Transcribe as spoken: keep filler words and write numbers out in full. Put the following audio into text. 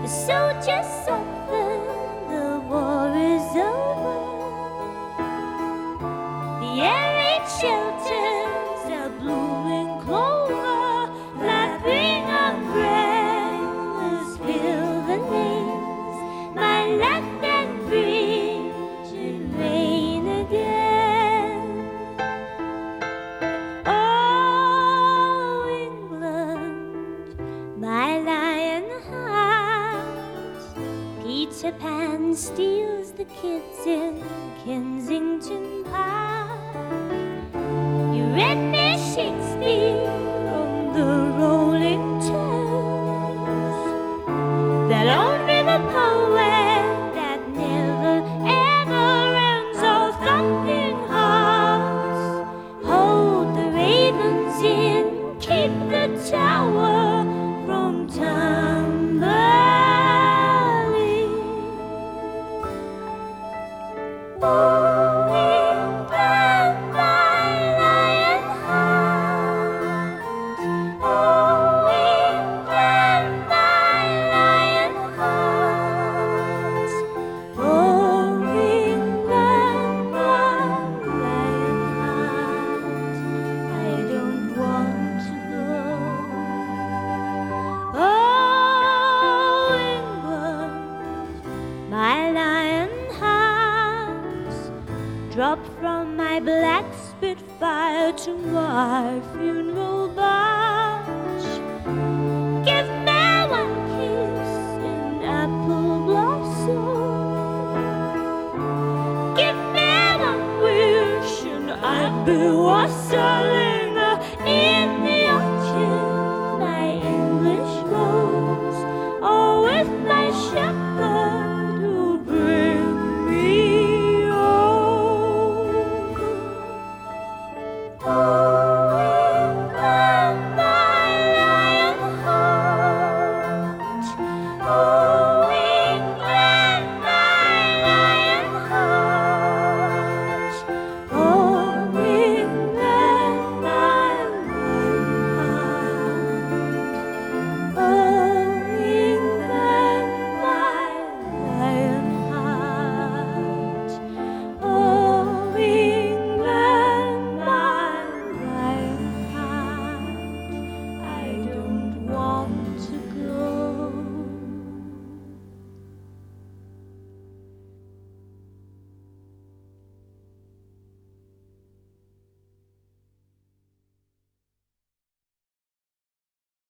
The soldiers suffer, the war is over. The air ain't shelters, the blooming clover, flapping umbrellas fill the lanes. My land and bridge in rain again. Oh, England, my lion heart. Peter Pan steals the kids in Kensington Park. You read me Shakespeare on the rolling Thames, that old river poet that never ever ends. Oh, thumping hearts, hold the ravens in, keep the tower from tumbling. Oh, England, my lion heart. Oh, England, my lion heart. Oh, England, my lion heart. I don't want to go. Oh, England, my lion heart. Drop from my black Spitfire to my funeral bar.